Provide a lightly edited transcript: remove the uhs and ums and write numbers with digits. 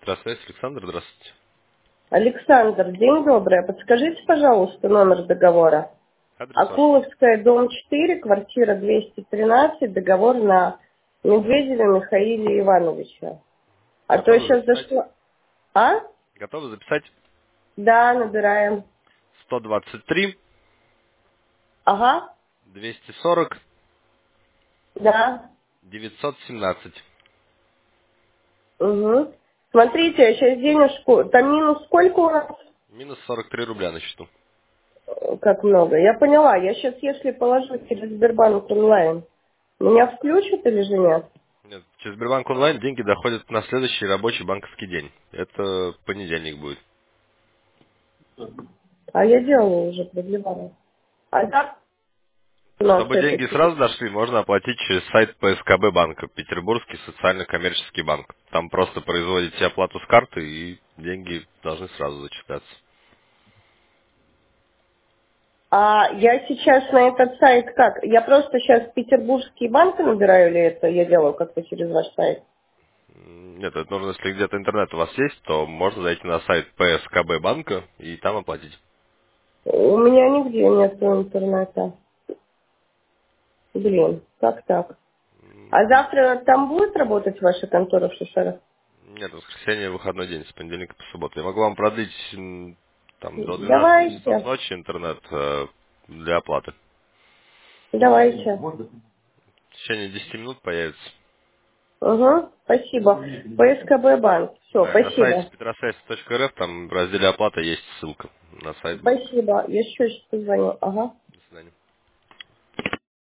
Петросвязь, Александр, здравствуйте. Александр, день добрый. Подскажите, пожалуйста, номер договора. Адрес ваш? Акуловская, дом 4, квартира 213, договор на Медведева Михаила Ивановича. А то я Готовы сейчас записать? зашла... А? Готовы записать? Да, набираем. 123, Ага, 240, да. 917. Угу. Смотрите, я сейчас денежку... Там минус сколько у нас? Минус 43 рубля на счету. Как много. Я поняла. Я сейчас, если положу через Сбербанк онлайн, меня включат или же нет? Нет, через Сбербанк онлайн деньги доходят на следующий рабочий банковский день. Это понедельник будет. А я делала уже, продлевала. А так у нас Чтобы это... деньги сразу дошли, можно оплатить через сайт ПСКБ банка, Петербургский социально-коммерческий банк. Там просто производите оплату с карты, и деньги должны сразу зачисляться. А я сейчас на этот сайт как? Я просто сейчас петербургский банк набираю или это я делаю как-то через ваш сайт? Нет, это нужно, если где-то интернет у вас есть, то можно зайти на сайт ПСКБ банка и там оплатить. У меня нигде нет интернета. Блин, как так? А завтра там будет работать ваша контора в Шишерах? Нет, воскресенье выходной день, с понедельника по субботу. Я могу вам продлить там до 12 часов Давайте, ночи интернет для оплаты. давайте. В течение 10 минут появится. Угу, спасибо. ПСКБ банк. Все, Да, и на сайте спасибо. petrosвязь.рф там в разделе оплата есть ссылка на сайт банка. Спасибо. Я еще сейчас позвоню. Ага.